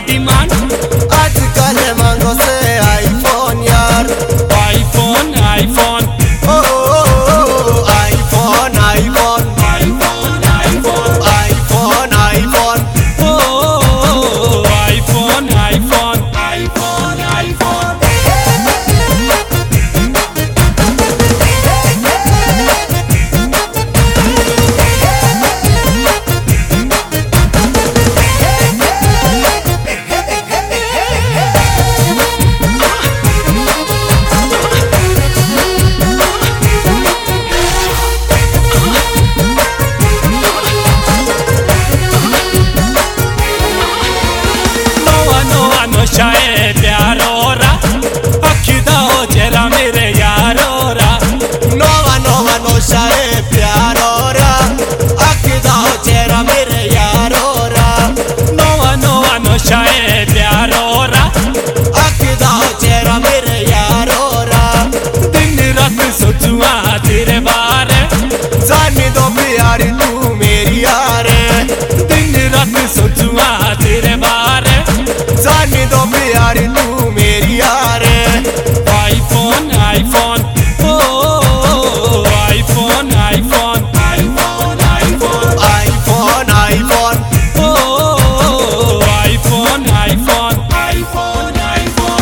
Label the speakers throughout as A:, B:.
A: Demand.
B: आजकल मांगो से आईफोन यार,
A: आईफोन आईफोन
B: ओ iPhone iPhone
A: iPhone iPhone
B: iPhone iPhone
A: ओ आईफोन आईफोन आईफोन आईफोन। नशाए प्यारो रा अखी दाओ चेहरा मेरे यारो रा।
B: नोवा नोवा नशाए प्यारो रा आँख दाओ चेहरा मेरे यारो रा।
A: नोवा नोवा नशाए प्यारो रा
B: आँख दाओ चेहरा मेरे यारो रा।
A: दिन रात सोचुआ तेरे बारे,
B: जाने दो प्यारी तू मेरी यार,
A: दिन रात सोचुआ तेरे बारे,
B: जाने दो प्यारी तू मेरी यार।
A: आईफोन आईफोन ओ iPhone iPhone iPhone iPhone
B: iPhone iPhone
A: ओ iPhone iPhone iPhone iPhone.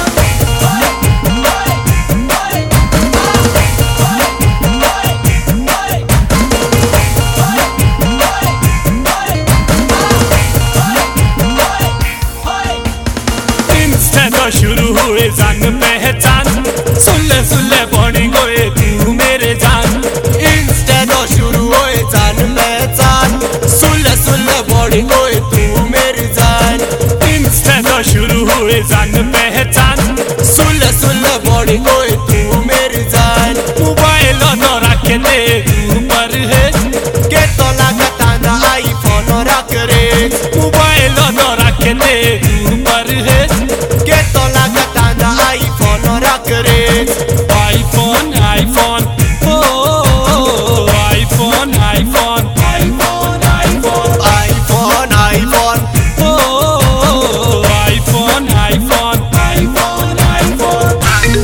A: Insta तो शुरू हुए जान पहचान, सुन ले बड़ी गोए तू मेरे जान।
B: इंस्टा तो शुरू होए जान पहचान, सुन बड़ी कोई तू मेरी जान।
A: इंस्टा तो शुरू हुए जान पहचान,
B: सुन बड़ी कोई तू मेरी जान।
A: मोबाइल तो रखे दे तू पर है,
B: के तो लगता ना आईफोन रख रे,
A: मोबाइल तो रखे दे तू पर है,
B: के तो लगता ना आईफोन रख रे।
A: आईफोन आईफोन ओ iPhone iPhone iPhone iPhone
B: iPhone iPhone
A: ओ iPhone iPhone iPhone iPhone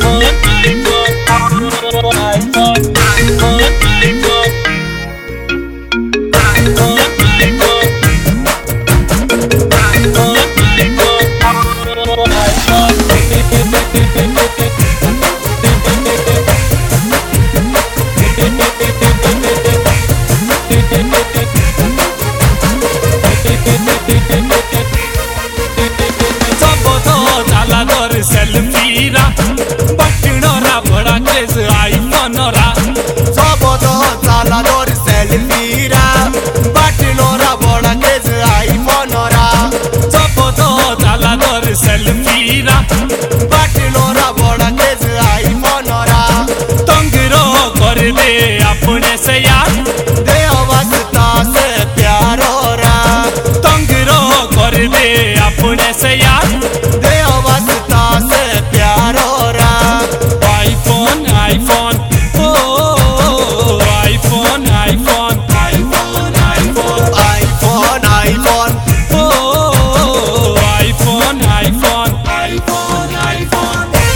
A: selfie रा बटनो रा बड़ा क्रेज आईफोन रा।
B: सब तो चाला दौर सेल्फी रा बटनो रा बड़ा केस आईफोन रा।
A: सब तो चाला दौर सेल्फी रा
B: बटनो रा बड़ा केस आईफोन रा।
A: तंगरो कर दे अपने से यार,
B: दे अवस्था से प्यारो रा।
A: तंगरो कर दे अपने से यार,
B: दे अवस्था से प्यारो रा।
A: आईफोन आईफोन ओ iPhone iPhone iPhone iPhone
B: iPhone iPhone
A: ओ iPhone iPhone iPhone iPhone.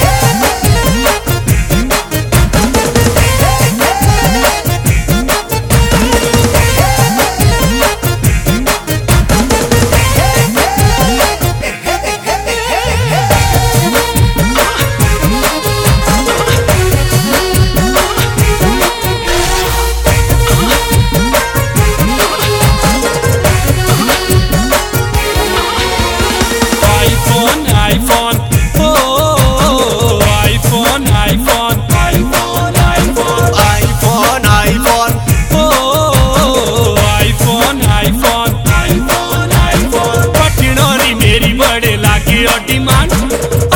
A: IPhone iPhone ओ iPhone iPhone iPhone iPhone
B: iPhone iPhone
A: ओ आईफोन आईफोन आईफोन आईफोन। पटनोरी मेरी बड़े लागी डिमांड,